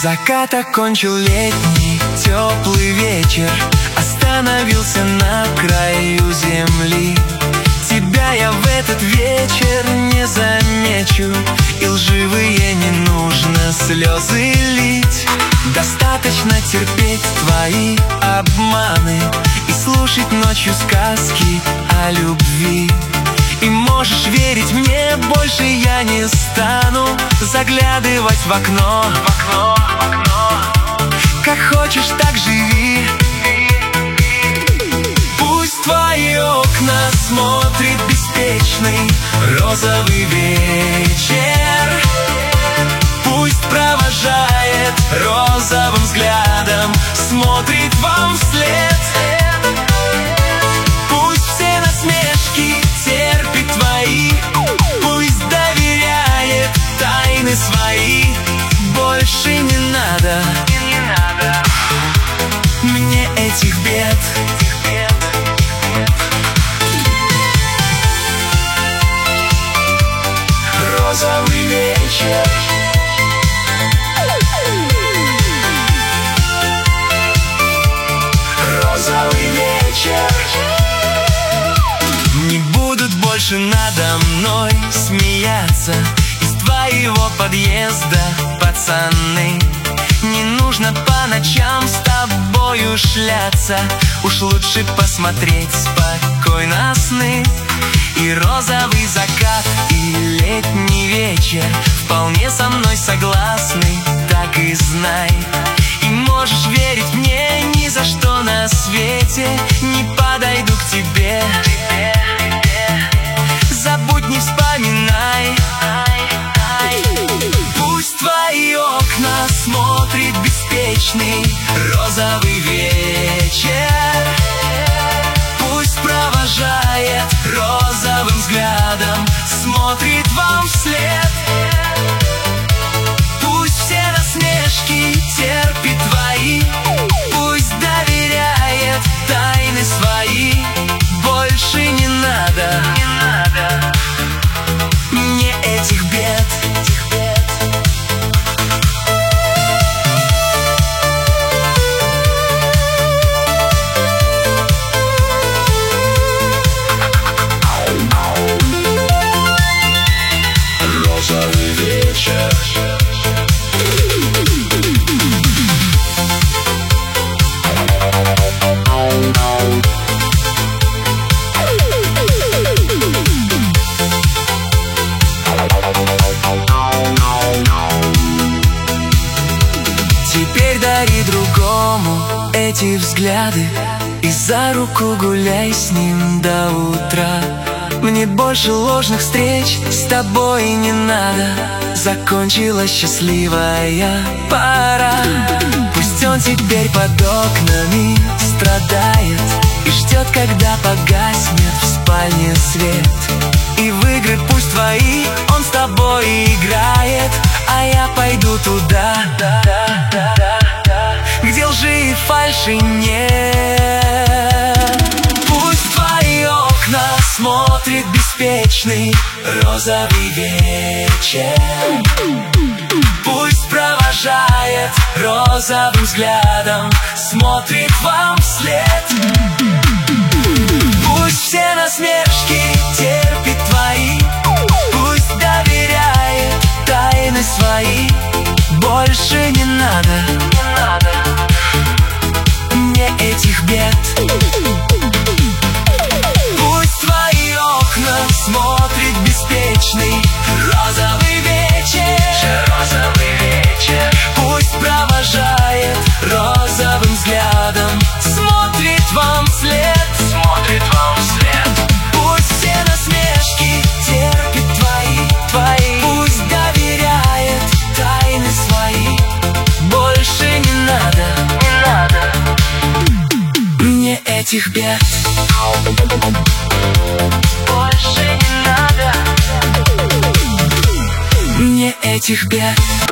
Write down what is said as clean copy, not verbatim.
Закат окончил летний теплый вечер, остановился на краю земли. Тебя я в этот вечер не замечу, и лживые не нужно слезы лить. Достаточно терпеть твои обманы и слушать ночью сказки о любви. И можешь верить мне, больше я не стану заглядывать в окно. Как хочешь, так живи. Пусть твои окна смотрит беспечный розовый вечер. Пусть провожает розовым взглядом, смотрит вам вслед. Пусть все насмешки терпит твои, пусть доверяет тайны свои. Больше не надо мне этих бед. Розовый вечер. Розовый вечер. Не будут больше надо мной смеяться из твоего подъезда, пацаны. Не нужно по ночам с тобою шляться, уж лучше посмотреть спокойно сны. И розовый закат, и летний вечер вполне со мной согласны, так и знай. И можешь верить мне, ни за что на свете не подойду к тебе. Забудь, не вспоминай. Пусть твои окна смотрит беспечный розовый вечер. Пусть провожает розовым взглядом, смотрит вам вслед. Пусть все насмешки терпит твои, пусть доверяет тайны свои. Больше не надо мне этих бед. Розовый вечер. Теперь дари другому эти взгляды и за руку гуляй с ним до утра. Мне больше ложных встреч с тобой не надо, закончилась счастливая пора. Пусть он теперь под окнами страдает и ждет, когда погаснет в спальне свет. И в игры пусть твои он с тобой играет, а я пойду туда, где лжи и фальши нет. Пусть твои окна смотрит беспечный розовый вечер. Пусть провожает розовым взглядом, смотрит вам вслед. Пусть все насмешки терпит твои, пусть доверяет тайны свои. Больше не надо мне этих бед. Пусть твои окна смотрит беспечный розовый вечер. Пусть провожает розовым взглядом, смотрит вам вслед. Пусть все насмешки терпит твои, пусть доверяет тайны свои. Больше не надо мне этих бед. Больше не надо мне этих бед.